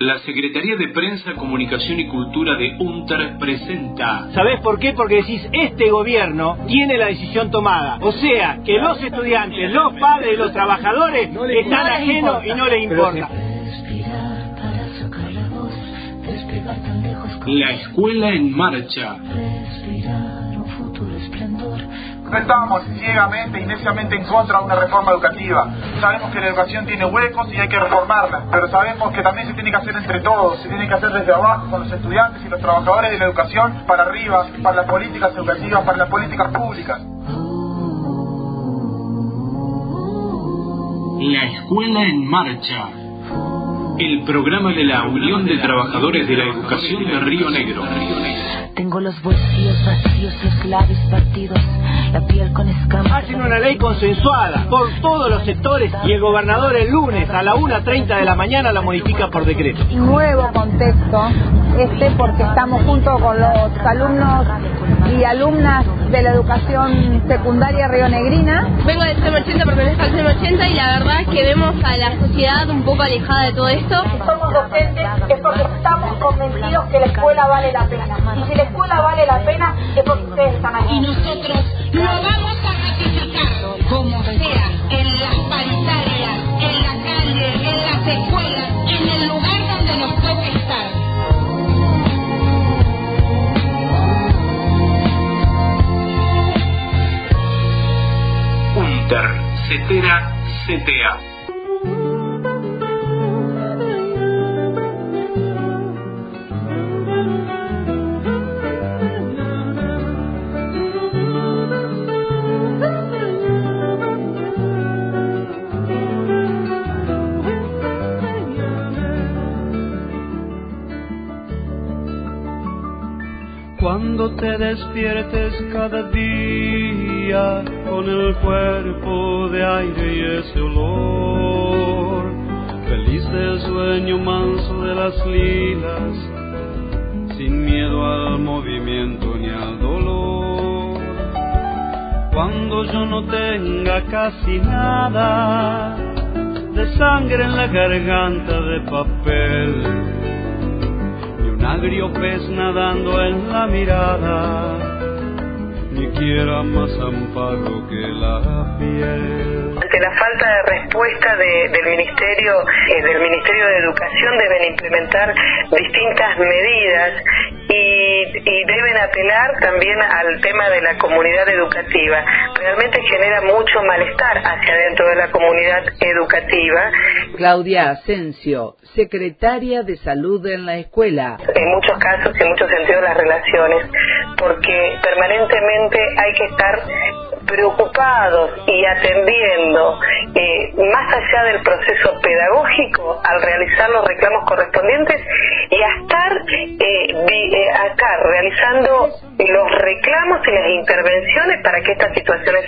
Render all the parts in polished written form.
La Secretaría de Prensa, Comunicación y Cultura de UNTER presenta... ¿Sabés por qué? Porque decís, este gobierno tiene la decisión tomada. O sea, que los estudiantes, los padres, los trabajadores están ajenos y no les importa. La escuela en marcha. No estábamos ciegamente y neciamente en contra de una reforma educativa. Sabemos que la educación tiene huecos y hay que reformarla, pero sabemos que también se tiene que hacer entre todos, se tiene que hacer desde abajo, con los estudiantes y los trabajadores de la educación, para arriba, para las políticas educativas, para las políticas públicas. La escuela en marcha. El programa de la Unión de Trabajadores de la Educación de Río Negro. Tengo los bolsillos vacíos, los labios partidos, la piel con escamas. Hacen una ley consensuada por todos los sectores y el gobernador el lunes a la 1:30 de la mañana la modifica por decreto. Nuevo contexto porque estamos junto con los alumnos y alumnas de la educación secundaria rionegrina. Vengo del CEM 80, pertenezco al CEM 80 y la verdad que vemos a la sociedad un poco alejada de todo esto. Si somos docentes es porque estamos convencidos que la escuela vale la pena. Y si la escuela vale la pena es porque ustedes están aquí. Y nosotros lo vamos a ratificar, como sea, en las paritarias, en la calle, en las escuelas, en el lugar donde nos toque estar. UNTER, CETERA, CTA. Cuando te despiertes cada día con el cuerpo de aire y ese olor, feliz del sueño manso de las lilas, sin miedo al movimiento ni al dolor. Cuando yo no tenga casi nada de sangre en la garganta de papel, agrio pez nadando en la mirada, ni quiera más amparo que la piel. Ante la falta de respuesta del Ministerio de Educación deben implementar distintas medidas y deben apelar también al tema de la comunidad educativa. Realmente genera mucho malestar hacia dentro de la comunidad educativa. Claudia Asensio, secretaria de Salud en la escuela. En muchos casos y en muchos sentidos las relaciones, porque permanentemente hay que estar preocupados y atendiendo más allá del proceso pedagógico al realizar los reclamos correspondientes y a estar acá realizando los reclamos y las intervenciones para que estas situaciones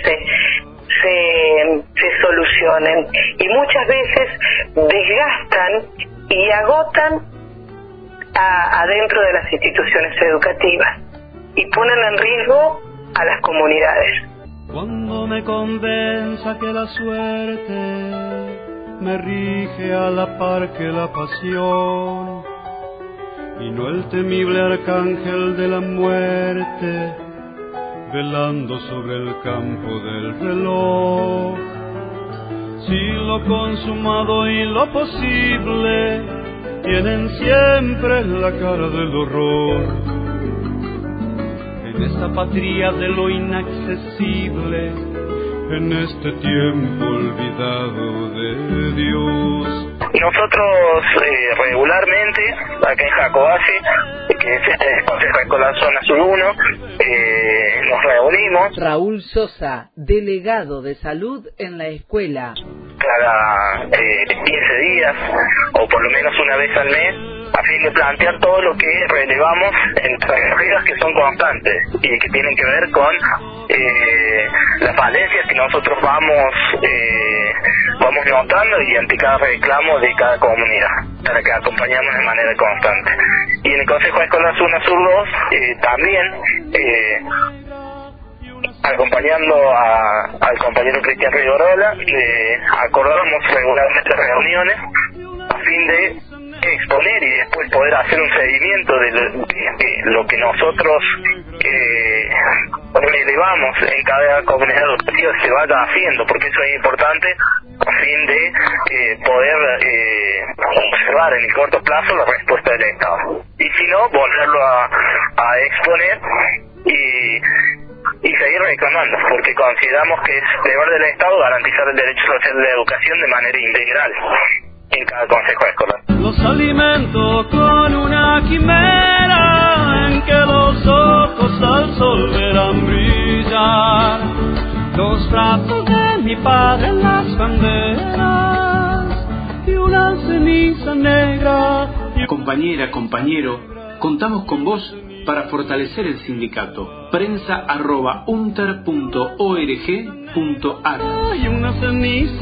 se solucionen, y muchas veces desgastan y agotan adentro de las instituciones educativas y ponen en riesgo a las comunidades. Cuando me convenza que la suerte me rige a la par que la pasión, y no el temible arcángel de la muerte velando sobre el campo del reloj, si lo consumado y lo posible tienen siempre la cara del horror. En esta patria de lo inaccesible, en este tiempo olvidado de Dios. Nosotros regularmente, acá en Jacobasi, que es el Consejo Escolar Zona Sur 1, nos reunimos. Raúl Sosa, delegado de salud en la escuela. Cada 15 días, o por lo menos una vez al mes, a fin de plantear todo lo que relevamos en tareas que son constantes y que tienen que ver con las falencias que nosotros vamos notando y ante cada reclamo de cada comunidad, para que acompañamos de manera constante. Y en el Consejo Escolar Zona Sur 2 también acompañando al compañero Cristian Rigorola, acordamos regularmente reuniones a fin de exponer y después poder hacer un seguimiento de lo que nosotros relevamos en cada comunidad educativa se vaya haciendo, porque eso es importante a fin de poder observar en el corto plazo la respuesta del Estado, y si no, volverlo a exponer y seguir reclamando, porque consideramos que es deber del Estado garantizar el derecho social de la educación de manera integral en cada consejo escolar. Los alimento con una quimera en que los ojos al sol verán brillar los brazos de mi padre en las banderas y una ceniza negra. Compañera, compañero, contamos con vos para fortalecer el sindicato. prensa@unter.org.ar. Y una ceniza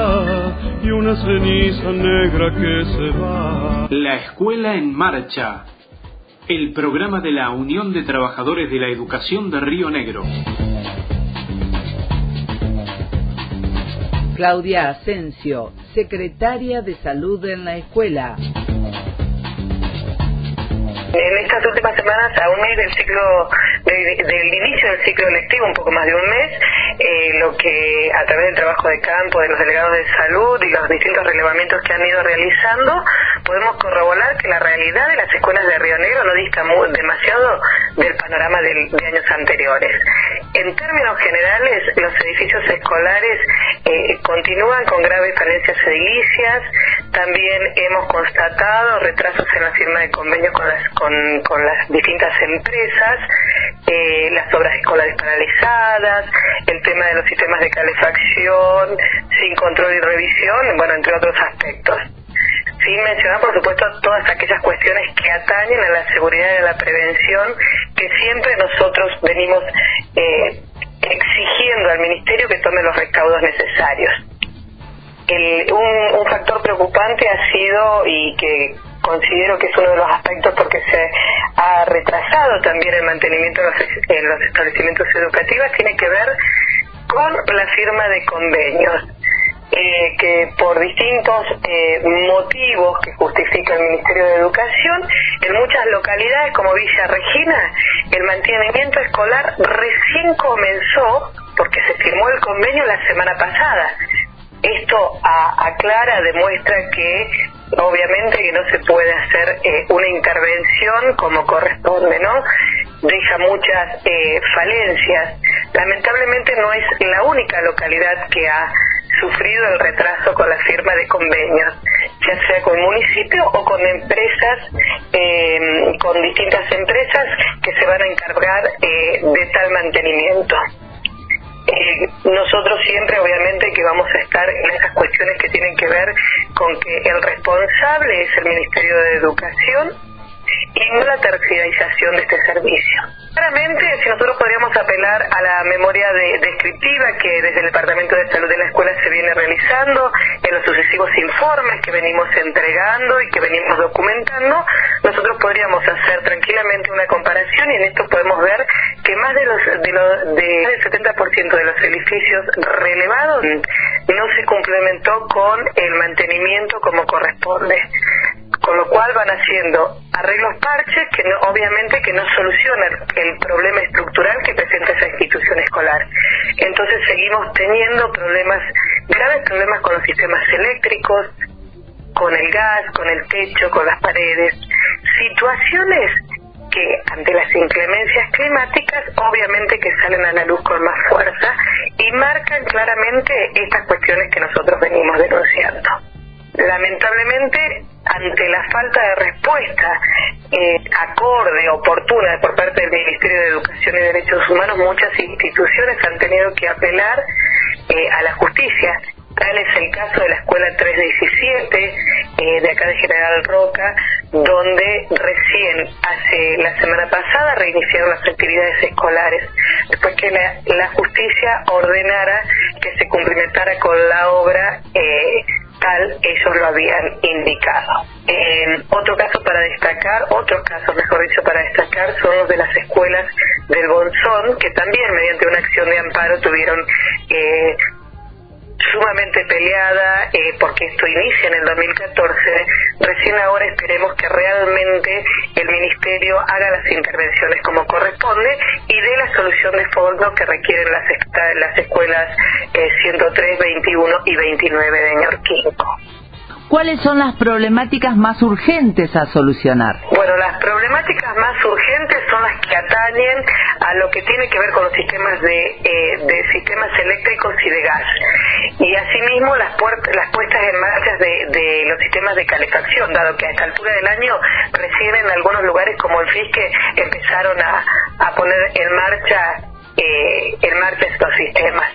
negra que se va. La Escuela en Marcha, el programa de la Unión de Trabajadores de la Educación de Río Negro. Claudia Asensio, secretaria de Salud en la Escuela. En estas últimas semanas, a un mes del inicio del ciclo lectivo, un poco más de un mes, lo que a través del trabajo de campo de los delegados de salud y los distintos relevamientos que han ido realizando, podemos corroborar que la realidad de las escuelas de Río Negro no dista demasiado del panorama de años anteriores. En términos generales, los edificios escolares continúan con graves falencias edilicias. También hemos constatado retrasos en la firma de convenios con las distintas empresas, las obras escolares paralizadas, el tema de los sistemas de calefacción sin control y revisión, bueno, entre otros aspectos. Sin mencionar, por supuesto, todas aquellas cuestiones que atañen a la seguridad y a la prevención que siempre nosotros venimos exigiendo al Ministerio que tome los recaudos necesarios. Un factor preocupante ha sido, y que considero que es uno de los aspectos porque se ha retrasado también el mantenimiento en los establecimientos educativos, tiene que ver con la firma de convenios, que por distintos motivos que justifica el Ministerio de Educación, en muchas localidades como Villa Regina, el mantenimiento escolar recién comenzó porque se firmó el convenio la semana pasada. Esto aclara, demuestra que obviamente que no se puede hacer una intervención como corresponde, ¿no? Deja muchas falencias. Lamentablemente no es la única localidad que ha sufrido el retraso con la firma de convenios, ya sea con municipio o con empresas, con distintas empresas que se van a encargar de tal mantenimiento. Nosotros siempre obviamente que vamos a estar en esas cuestiones que tienen que ver con que el responsable es el Ministerio de Educación y no la terciarización de este servicio. Claramente, si nosotros podríamos apelar a la memoria descriptiva que desde el Departamento de Salud de la Escuela se viene realizando, en los sucesivos informes que venimos entregando y que venimos documentando, nosotros podríamos hacer tranquilamente una comparación, y en esto podemos ver que más del 70% de los edificios relevados no se complementó con el mantenimiento como corresponde, con lo cual van haciendo arreglos parches que obviamente que no solucionan el problema estructural que presenta esa institución escolar. Entonces seguimos teniendo graves problemas con los sistemas eléctricos, con el gas, con el techo, con las paredes, situaciones que ante las inclemencias climáticas obviamente que salen a la luz con más fuerza y marcan claramente estas cuestiones que nosotros venimos denunciando. Lamentablemente, ante la falta de respuesta acorde, oportuna por parte del Ministerio de Educación y Derechos Humanos, muchas instituciones han tenido que apelar a la justicia. Tal es el caso de la Escuela 317 de acá de General Roca, donde recién hace la semana pasada reiniciaron las actividades escolares, después que la justicia ordenara que se cumplimentara con la obra tal ellos lo habían indicado. Otros casos para destacar son los de las escuelas del Bonzón, que también mediante una acción de amparo tuvieron sumamente peleada, porque esto inicia en el 2014, recién ahora esperemos que realmente el Ministerio haga las intervenciones como corresponde y dé la solución de fondo que requieren las escuelas 103, 21 y 29 de Ñorquinco. ¿Cuáles son las problemáticas más urgentes a solucionar? Bueno, las problemáticas más urgentes son las que atañen a lo que tiene que ver con los sistemas de sistemas eléctricos y de gas. Y asimismo las puestas en marcha de los sistemas de calefacción, dado que a esta altura del año recién en algunos lugares como el Fisque empezaron a poner en marcha estos sistemas.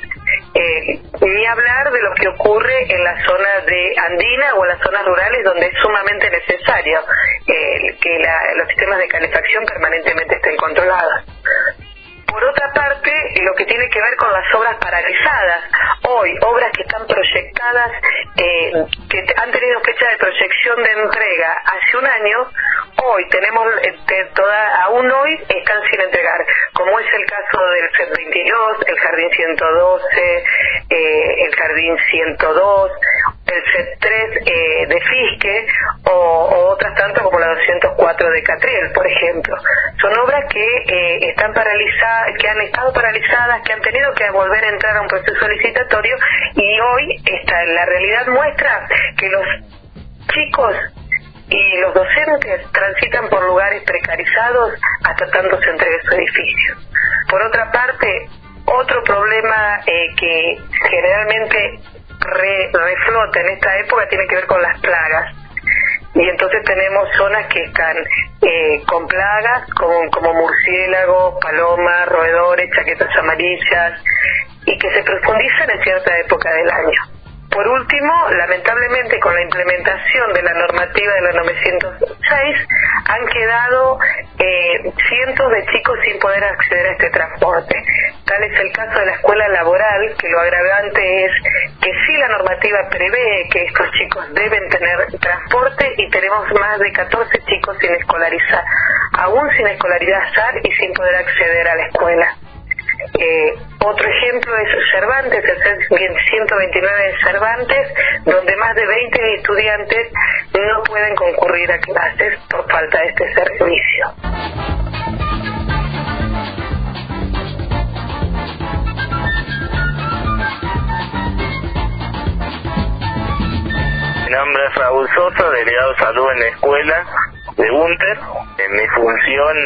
Ni hablar de lo que ocurre en la zona de andina o en las zonas rurales donde es sumamente necesario que los sistemas de calefacción permanentemente estén controlados. Por otra parte, lo que tiene que ver con las obras paralizadas, hoy obras que están proyectadas, que han tenido fecha de proyección de entrega hace un año, hoy tenemos, aún hoy están sin entregar, como es el caso del CEP 22, el Jardín 112, el Jardín 102, el CEP 3 de Fisque, o otras tantas como la 204 de Catriel, por ejemplo. Son obras que están paralizadas, que han estado paralizadas, que han tenido que volver a entrar a un proceso licitatorio, y hoy la realidad muestra que los chicos y los docentes transitan por lugares precarizados hasta tanto se entregue su edificio. Por otra parte, otro problema que generalmente reflota en esta época tiene que ver con las plagas. Y entonces tenemos zonas que están con plagas como murciélagos, palomas, roedores, chaquetas amarillas, y que se profundizan en cierta época del año. Por último, lamentablemente con la implementación de la normativa de la 906 han quedado cientos de chicos sin poder acceder a este transporte. Tal es el caso de la escuela laboral, que lo agravante es que sí la normativa prevé que estos chicos deben tener transporte, y tenemos más de 14 chicos sin escolarizar, aún sin escolarizar y sin poder acceder a la escuela. Otro ejemplo es Cervantes, el 129 de Cervantes, donde más de 20 estudiantes no pueden concurrir a clases por falta de este servicio. Mi nombre es Raúl Sosa, delegado de salud en la escuela de UNTER. Mi función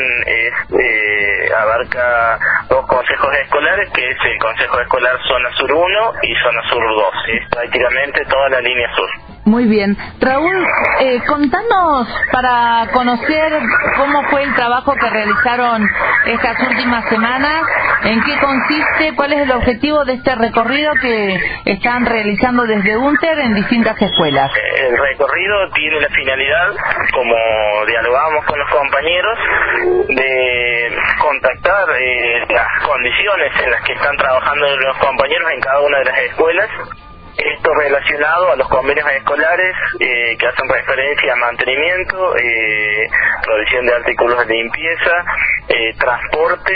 abarca dos consejos escolares, que es el Consejo Escolar Zona Sur 1 y Zona Sur 2. Es prácticamente toda la línea sur. Muy bien. Raúl, contanos para conocer cómo fue el trabajo que realizaron estas últimas semanas, en qué consiste, cuál es el objetivo de este recorrido que están realizando desde UNTER en distintas escuelas. El recorrido tiene la finalidad, como dialogábamos con los compañeros, de contactar las condiciones en las que están trabajando los compañeros en cada una de las escuelas. Esto relacionado a los convenios escolares que hacen referencia a mantenimiento, provisión de artículos de limpieza, transporte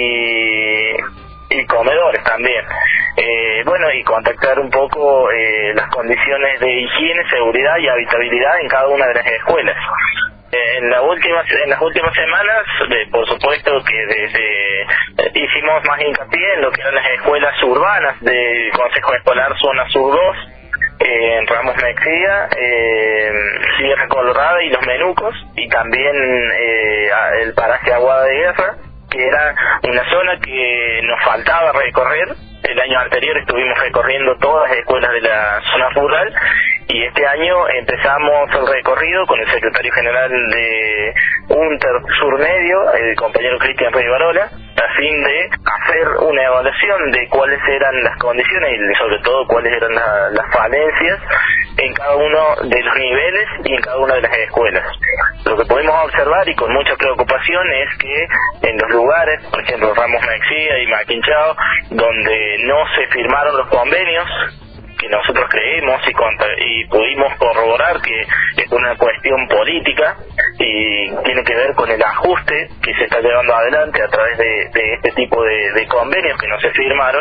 y comedores también. Bueno, y contactar un poco las condiciones de higiene, seguridad y habitabilidad en cada una de las escuelas. En las últimas semanas, por supuesto que hicimos más hincapié en lo que eran las escuelas urbanas del Consejo Escolar Zona Sur 2, en Ramos Mexía, Sierra Colorada y Los Menucos, y también el paraje Aguada de Guerra, que era una zona que nos faltaba recorrer. El año anterior estuvimos recorriendo todas las escuelas de la zona rural, y este año empezamos el recorrido con el secretario general de UNTER Sur Medio, el compañero Cristian Rivarola, a fin de hacer una evaluación de cuáles eran las condiciones y sobre todo cuáles eran las falencias en cada uno de los niveles y en cada una de las escuelas. Lo que podemos observar, y con mucha preocupación, es que en los lugares, por ejemplo Ramos Mexía y Maquinchao, donde no se firmaron los convenios, que nosotros creemos y pudimos corroborar que es una cuestión política y tiene que ver con el ajuste que se está llevando adelante a través de este tipo de convenios que no se firmaron,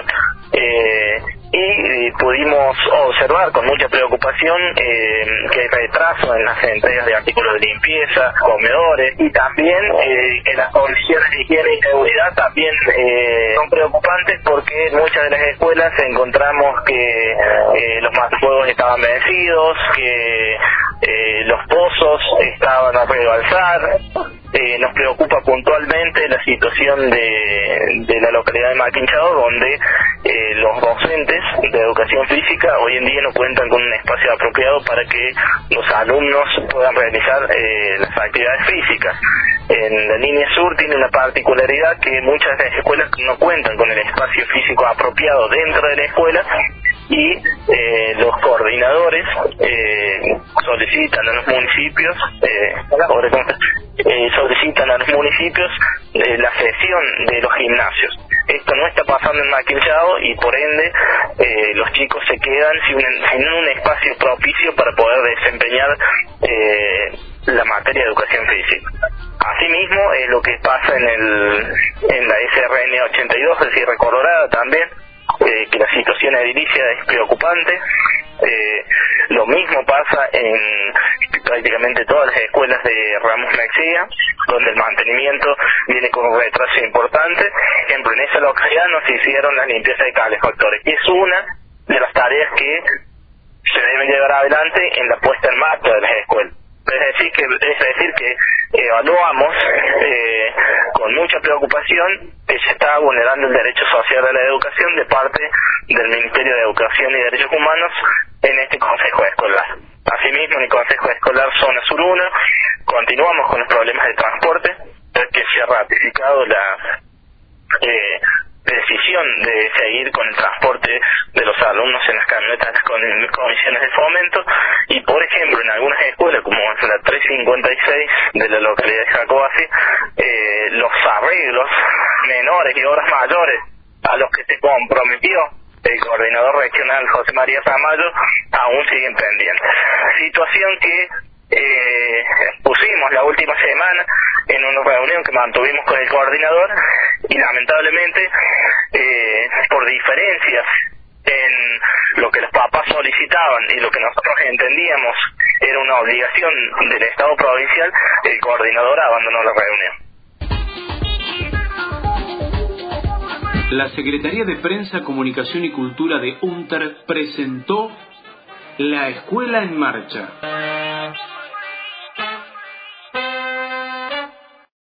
y pudimos observar con mucha preocupación que hay retraso en las entregas de artículos de limpieza, comedores, y también que las condiciones de higiene y seguridad también son preocupantes, porque en muchas de las escuelas encontramos que los matafuegos estaban vencidos, que los pozos estaban a rebalsar. Nos preocupa puntualmente la situación de la localidad de Maquinchao, donde los docentes de educación física hoy en día no cuentan con un espacio apropiado para que los alumnos puedan realizar las actividades físicas. En la línea sur tiene una particularidad que muchas de las escuelas no cuentan con el espacio físico apropiado dentro de la escuela, y los coordinadores solicitan a los municipios la cesión de los gimnasios. Esto no está pasando en Maquinchao, y por ende los chicos se quedan sin un espacio propicio para poder desempeñar la materia de educación física. Asimismo, lo que pasa en la SRN 82 de Sierra Colorada también, que la situación edilicia es preocupante. Lo mismo pasa en prácticamente todas las escuelas de Ramos Mexía, donde el mantenimiento viene con un retraso importante. Por ejemplo, en esa localidad no se hicieron las limpiezas de calefactores. Es una de las tareas que se deben llevar adelante en la puesta en marcha de las escuelas. Es decir que evaluamos con mucha preocupación que se está vulnerando el derecho social a la educación de parte del Ministerio de Educación y Derechos Humanos en este Consejo Escolar. Asimismo, en el Consejo Escolar Zona Sur 1 continuamos con los problemas de transporte, que se ha ratificado la decisión de seguir con el transporte de los alumnos en las camionetas con comisiones de fomento, y por ejemplo en algunas escuelas como la 356 de la localidad de Jacobasi, los arreglos menores y obras mayores a los que se comprometió el coordinador regional José María Tamayo aún siguen pendientes. Situación que pusimos la última semana en una reunión que mantuvimos con el coordinador, y lamentablemente por diferencias en lo que los papás solicitaban y lo que nosotros entendíamos era una obligación del Estado provincial, el coordinador abandonó la reunión. La Secretaría de Prensa, Comunicación y Cultura de UNTER presentó La Escuela en Marcha.